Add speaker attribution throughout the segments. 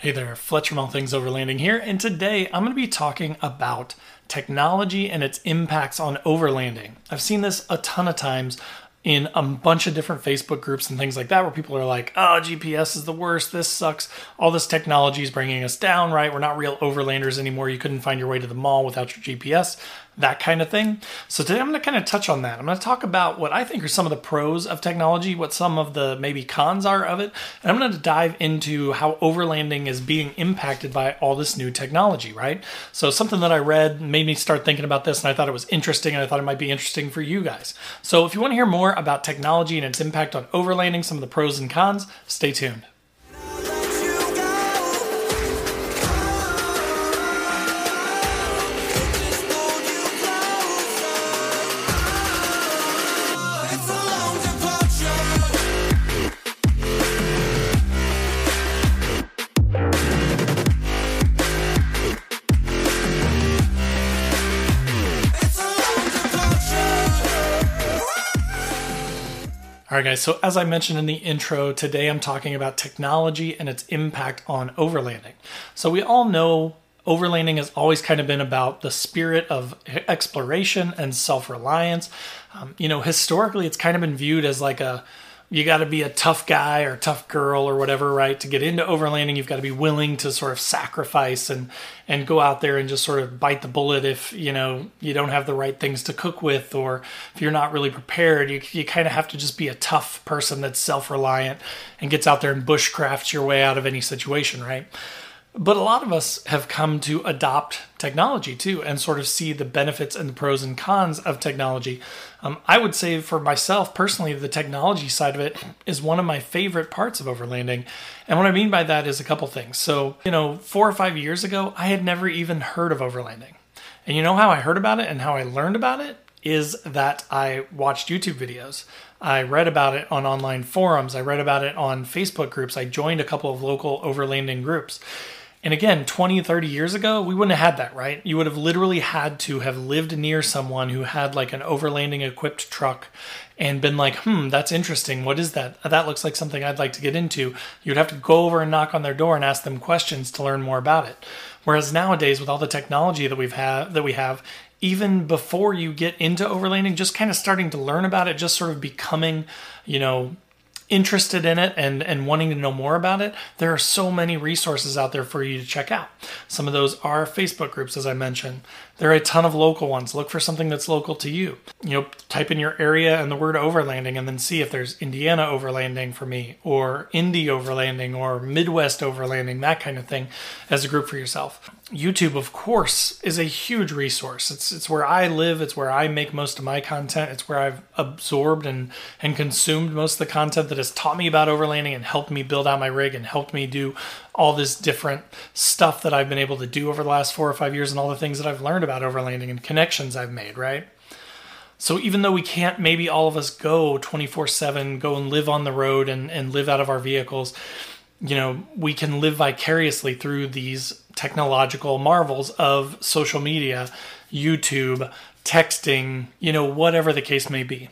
Speaker 1: Hey there, Fletcher from All Things Overlanding here, and today I'm going to be talking about technology and its impacts on overlanding. I've seen this a ton of times in a bunch of different Facebook groups and things like that where people are like, oh, GPS is the worst, this sucks, all this technology is bringing us down, right? We're not real overlanders anymore, you couldn't find your way to the mall without your GPS, that kind of thing. So today I'm going to kind of touch on that. I'm going to talk about what I think are some of the pros of technology, what some of the maybe cons are of it, and I'm going to dive into how overlanding is being impacted by all this new technology, right? So something that I read made me start thinking about this, and I thought it was interesting, and I thought it might be interesting for you guys. So if you want to hear more about technology and its impact on overlanding, some of the pros and cons, stay tuned. All right, guys, so as I mentioned in the intro, today I'm talking about technology and its impact on overlanding. So we all know overlanding has always kind of been about the spirit of exploration and self-reliance. Historically, it's kind of been viewed as like you got to be a tough guy or tough girl or whatever, right? To get into overlanding, you've got to be willing to sort of sacrifice and go out there and just sort of bite the bullet if, you don't have the right things to cook with, or if you're not really prepared. You kind of have to just be a tough person that's self-reliant and gets out there and bushcrafts your way out of any situation, right? But a lot of us have come to adopt technology too and sort of see the benefits and the pros and cons of technology. I would say for myself personally, the technology side of it is one of my favorite parts of overlanding. And what I mean by that is a couple things. So, 4 or 5 years ago, I had never even heard of overlanding. And you know how I heard about it and how I learned about it is that I watched YouTube videos. I read about it on online forums. I read about it on Facebook groups. I joined a couple of local overlanding groups. And again, 20, 30 years ago, we wouldn't have had that, right? You would have literally had to have lived near someone who had like an overlanding equipped truck and been like, that's interesting. What is that? That looks like something I'd like to get into. You'd have to go over and knock on their door and ask them questions to learn more about it. Whereas nowadays, with all the technology that we have, even before you get into overlanding, just kind of starting to learn about it, just sort of becoming, interested in it and wanting to know more about it, there are so many resources out there for you to check out. Some of those are Facebook groups, as I mentioned. There are a ton of local ones. Look for something that's local to you. Type in your area and the word overlanding and then see if there's Indiana overlanding for me, or Indy overlanding, or Midwest overlanding, that kind of thing as a group for yourself. YouTube, of course, is a huge resource. It's where I live. It's where I make most of my content. It's where I've absorbed and consumed most of the content that has taught me about overlanding and helped me build out my rig and helped me do all this different stuff that I've been able to do over the last 4 or 5 years, and all the things that I've learned about overlanding and connections I've made, right? So even though we can't maybe all of us go 24/7, go and live on the road and live out of our vehicles, we can live vicariously through these technological marvels of social media, YouTube, texting, whatever the case may be.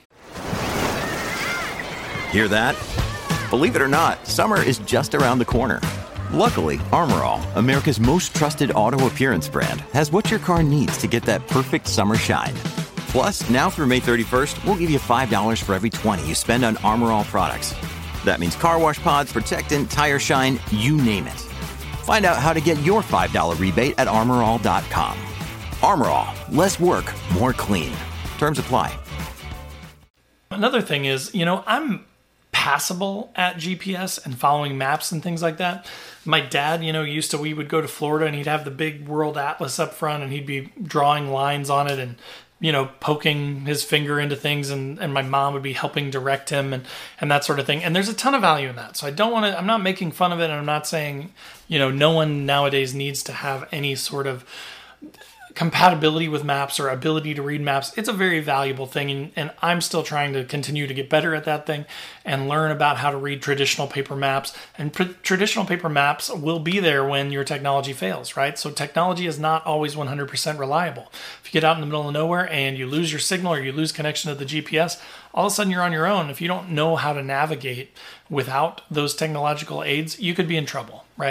Speaker 2: Hear that? Believe it or not, summer is just around the corner. Luckily, Armor All, America's most trusted auto appearance brand, has what your car needs to get that perfect summer shine. Plus, now through May 31st, we'll give you $5 for every $20 you spend on Armor All products. That means car wash pods, protectant, tire shine, you name it. Find out how to get your $5 rebate at armorall.com. Armor All, less work, more clean. Terms apply.
Speaker 1: Another thing is, I'm passable at GPS and following maps and things like that. My dad, we would go to Florida and he'd have the big world atlas up front and he'd be drawing lines on it and, poking his finger into things, and my mom would be helping direct him and that sort of thing. And there's a ton of value in that. So I'm not making fun of it, and I'm not saying, no one nowadays needs to have any sort of compatibility with maps or ability to read maps. It's a very valuable thing, and I'm still trying to continue to get better at that thing and learn about how to read traditional paper maps. And traditional paper maps will be there when your technology fails, right? So technology is not always 100% reliable. If you get out in the middle of nowhere and you lose your signal or you lose connection to the GPS, all of a sudden you're on your own. If you don't know how to navigate without those technological aids, you could be in trouble, right?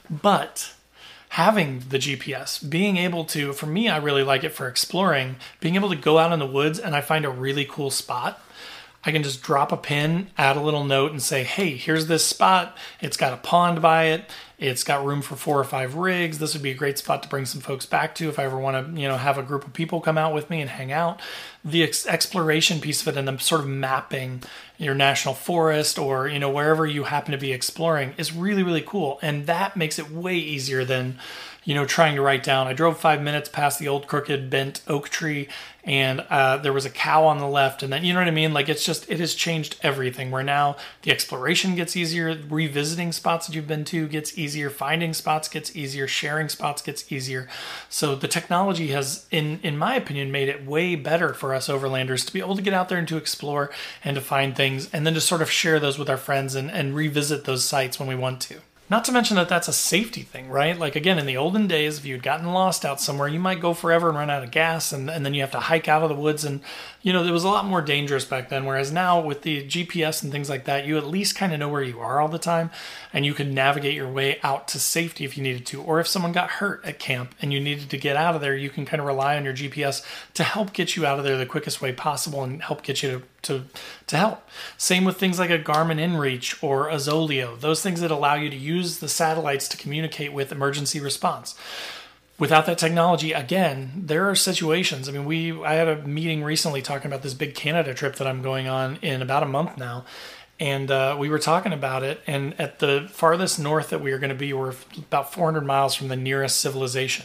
Speaker 1: But having the GPS, being able to, for me, I really like it for exploring, being able to go out in the woods and I find a really cool spot. I can just drop a pin, add a little note and say, hey, here's this spot. It's got a pond by it. It's got room for 4 or 5 rigs. This would be a great spot to bring some folks back to if I ever want to, have a group of people come out with me and hang out. The exploration piece of it and the sort of mapping your national forest or, wherever you happen to be exploring is really, really cool. And that makes it way easier than, trying to write down. I drove 5 minutes past the old crooked bent oak tree and there was a cow on the left. And then, you know what I mean? Like it has changed everything where now the exploration gets easier. Revisiting spots that you've been to gets easier. Finding spots gets easier. Sharing spots gets easier. So the technology has, in my opinion, made it way better for us overlanders to be able to get out there and to explore and to find things and then to sort of share those with our friends and revisit those sites when we want to. Not to mention that that's a safety thing, right? Like, again, in the olden days, if you'd gotten lost out somewhere, you might go forever and run out of gas, and then you have to hike out of the woods. And, it was a lot more dangerous back then. Whereas now, with the GPS and things like that, you at least kind of know where you are all the time, and you can navigate your way out to safety if you needed to. Or if someone got hurt at camp and you needed to get out of there, you can kind of rely on your GPS to help get you out of there the quickest way possible and help get you to help. Same with things like a Garmin InReach or a Zoleo, those things that allow you to use the satellites to communicate with emergency response. Without that technology, again, there are situations. I mean, I had a meeting recently talking about this big Canada trip that I'm going on in about a month now. And we were talking about it. And at the farthest north that we are going to be, we're about 400 miles from the nearest civilization.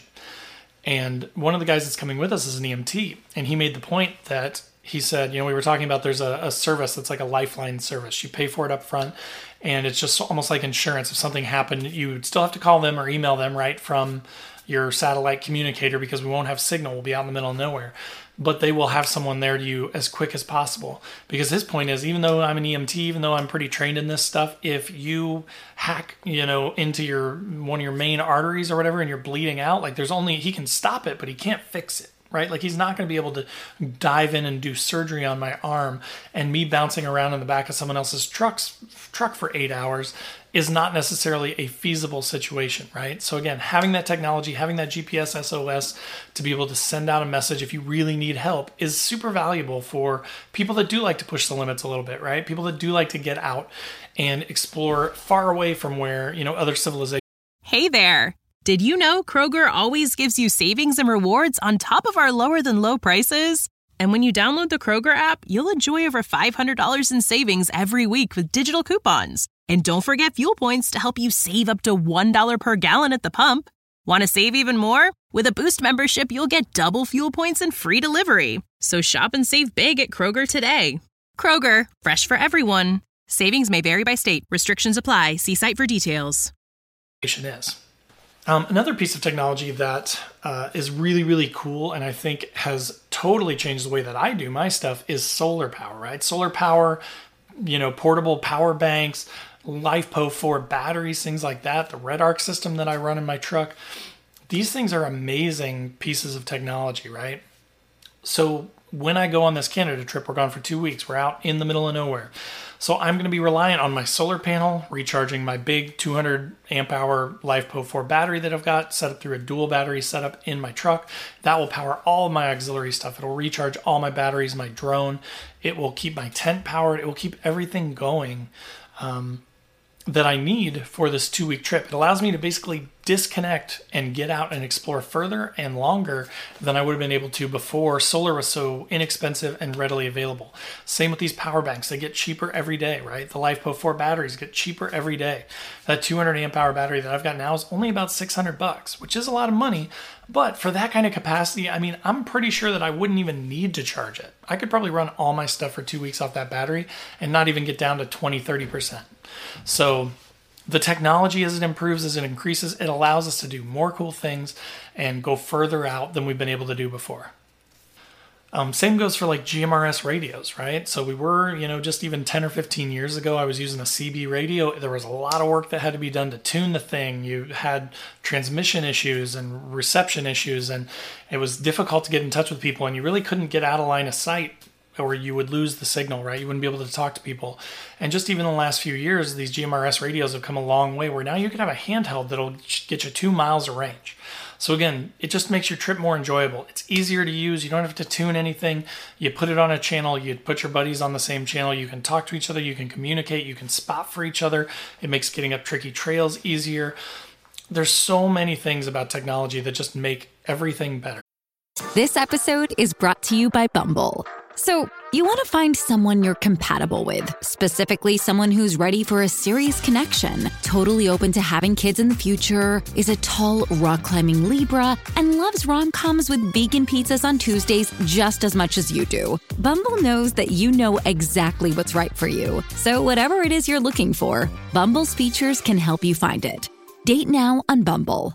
Speaker 1: And one of the guys that's coming with us is an EMT. And he made the point that he said, we were talking about there's a service that's like a lifeline service. You pay for it up front, and it's just almost like insurance. If something happened, you would still have to call them or email them right from your satellite communicator because we won't have signal. We'll be out in the middle of nowhere. But they will have someone there to you as quick as possible. Because his point is, even though I'm an EMT, even though I'm pretty trained in this stuff, if you hack, into one of your main arteries or whatever and you're bleeding out, like he can stop it, but he can't fix it. Right? Like he's not going to be able to dive in and do surgery on my arm, and me bouncing around in the back of someone else's truck for 8 hours is not necessarily a feasible situation, right? So again, having that technology, having that GPS SOS to be able to send out a message if you really need help is super valuable for people that do like to push the limits a little bit, right? People that do like to get out and explore far away from where, other civilizations.
Speaker 3: Hey there. Did you know Kroger always gives you savings and rewards on top of our lower than low prices? And when you download the Kroger app, you'll enjoy over $500 in savings every week with digital coupons. And don't forget fuel points to help you save up to $1 per gallon at the pump. Want to save even more? With a Boost membership, you'll get double fuel points and free delivery. So shop and save big at Kroger today. Kroger, fresh for everyone. Savings may vary by state. Restrictions apply. See site for details.
Speaker 1: Is. Another piece of technology that is really, really cool and I think has totally changed the way that I do my stuff is solar power, right? Solar power, portable power banks, LiFePO4 batteries, things like that, the Red Arc system that I run in my truck. These things are amazing pieces of technology, right? So when I go on this Canada trip, we're gone for 2 weeks. We're out in the middle of nowhere. So I'm going to be reliant on my solar panel, recharging my big 200 amp hour LiFePO4 battery that I've got set up through a dual battery setup in my truck. That will power all my auxiliary stuff. It'll recharge all my batteries, my drone. It will keep my tent powered. It will keep everything going that I need for this 2 week trip. It allows me to basically disconnect and get out and explore further and longer than I would have been able to before solar was so inexpensive and readily available. Same with these power banks. They get cheaper every day, right? The LiFePO4 batteries get cheaper every day. That 200 amp hour battery that I've got now is only about $600, which is a lot of money. But for that kind of capacity, I mean, I'm pretty sure that I wouldn't even need to charge it. I could probably run all my stuff for 2 weeks off that battery and not even get down to 20-30%. So the technology, as it improves, as it increases, it allows us to do more cool things and go further out than we've been able to do before. Same goes for like GMRS radios, right? So we were, just even 10 or 15 years ago, I was using a CB radio. There was a lot of work that had to be done to tune the thing. You had transmission issues and reception issues, and it was difficult to get in touch with people, and you really couldn't get out of line of sight or you would lose the signal, right? You wouldn't be able to talk to people. And just even in the last few years, these GMRS radios have come a long way where now you can have a handheld that'll get you 2 miles of range. So again, it just makes your trip more enjoyable. It's easier to use. You don't have to tune anything. You put it on a channel. You put your buddies on the same channel. You can talk to each other. You can communicate. You can spot for each other. It makes getting up tricky trails easier. There's so many things about technology that just make everything better.
Speaker 4: This episode is brought to you by Bumble. So, you want to find someone you're compatible with, specifically someone who's ready for a serious connection, totally open to having kids in the future, is a tall, rock-climbing Libra, and loves rom-coms with vegan pizzas on Tuesdays just as much as you do. Bumble knows that you know exactly what's right for you. So whatever it is you're looking for, Bumble's features can help you find it. Date now on Bumble.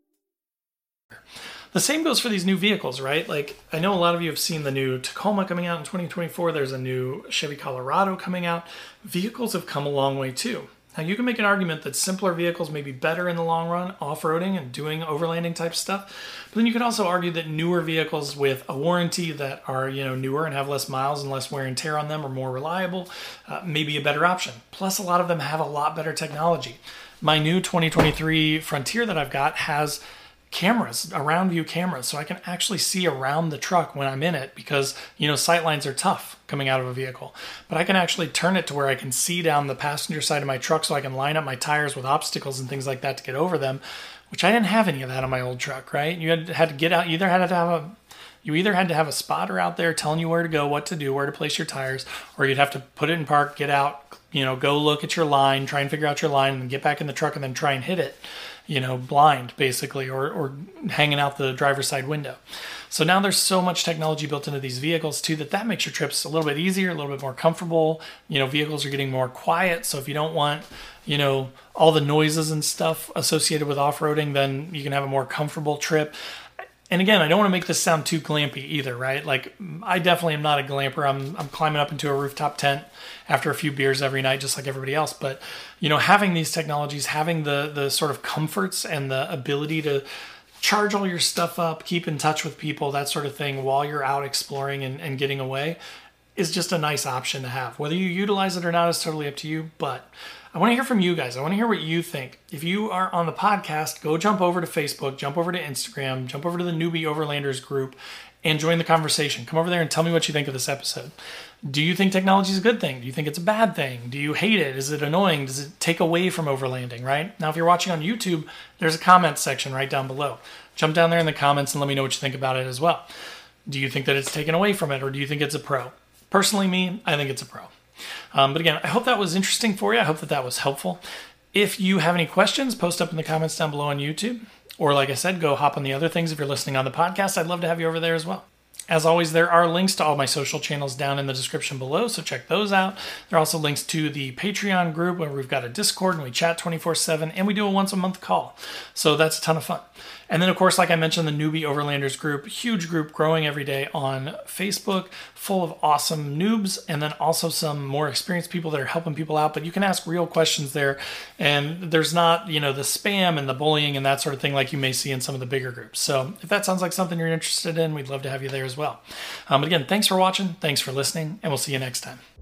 Speaker 1: The same goes for these new vehicles, right? Like, I know a lot of you have seen the new Tacoma coming out in 2024. There's a new Chevy Colorado coming out. Vehicles have come a long way too. Now, you can make an argument that simpler vehicles may be better in the long run, off-roading and doing overlanding type stuff. But then you could also argue that newer vehicles with a warranty that are, newer and have less miles and less wear and tear on them are more reliable, may be a better option. Plus, a lot of them have a lot better technology. My new 2023 Frontier that I've got has cameras, around view cameras, so I can actually see around the truck when I'm in it because, sight lines are tough coming out of a vehicle. But I can actually turn it to where I can see down the passenger side of my truck so I can line up my tires with obstacles and things like that to get over them, which I didn't have any of that on my old truck, right? You had to get out, you either had to have a spotter out there telling you where to go, what to do, where to place your tires, or you'd have to put it in park, get out, go look at your line, try and figure out your line, and then get back in the truck and then try and hit it. Blind basically, or hanging out the driver's side window. So now there's so much technology built into these vehicles too that makes your trips a little bit easier, a little bit more comfortable. Vehicles are getting more quiet. So if you don't want, all the noises and stuff associated with off-roading, then you can have a more comfortable trip. And again, I don't want to make this sound too glampy either, right? Like, I definitely am not a glamper. I'm climbing up into a rooftop tent after a few beers every night, just like everybody else. But, having these technologies, having the sort of comforts and the ability to charge all your stuff up, keep in touch with people, that sort of thing, while you're out exploring and getting away, is just a nice option to have. Whether you utilize it or not is totally up to you, but I want to hear from you guys. I want to hear what you think. If you are on the podcast, go jump over to Facebook, jump over to Instagram, jump over to the Newbie Overlanders group, and join the conversation. Come over there and tell me what you think of this episode. Do you think technology is a good thing? Do you think it's a bad thing? Do you hate it? Is it annoying? Does it take away from overlanding, right? Now, if you're watching on YouTube, there's a comments section right down below. Jump down there in the comments and let me know what you think about it as well. Do you think that it's taken away from it, or do you think it's a pro? Personally, me, I think it's a pro. But again, I hope that was interesting for you. I hope that was helpful. If you have any questions, post up in the comments down below on YouTube. Or like I said, go hop on the other things if you're listening on the podcast. I'd love to have you over there as well. As always, there are links to all my social channels down in the description below, so check those out. There are also links to the Patreon group where we've got a Discord and we chat 24/7, and we do a once-a-month call. So that's a ton of fun. And then, of course, like I mentioned, the Newbie Overlanders group, huge group growing every day on Facebook, full of awesome noobs, and then also some more experienced people that are helping people out. But you can ask real questions there, and there's not, the spam and the bullying and that sort of thing like you may see in some of the bigger groups. So if that sounds like something you're interested in, we'd love to have you there as well. But again, thanks for watching, thanks for listening, and we'll see you next time.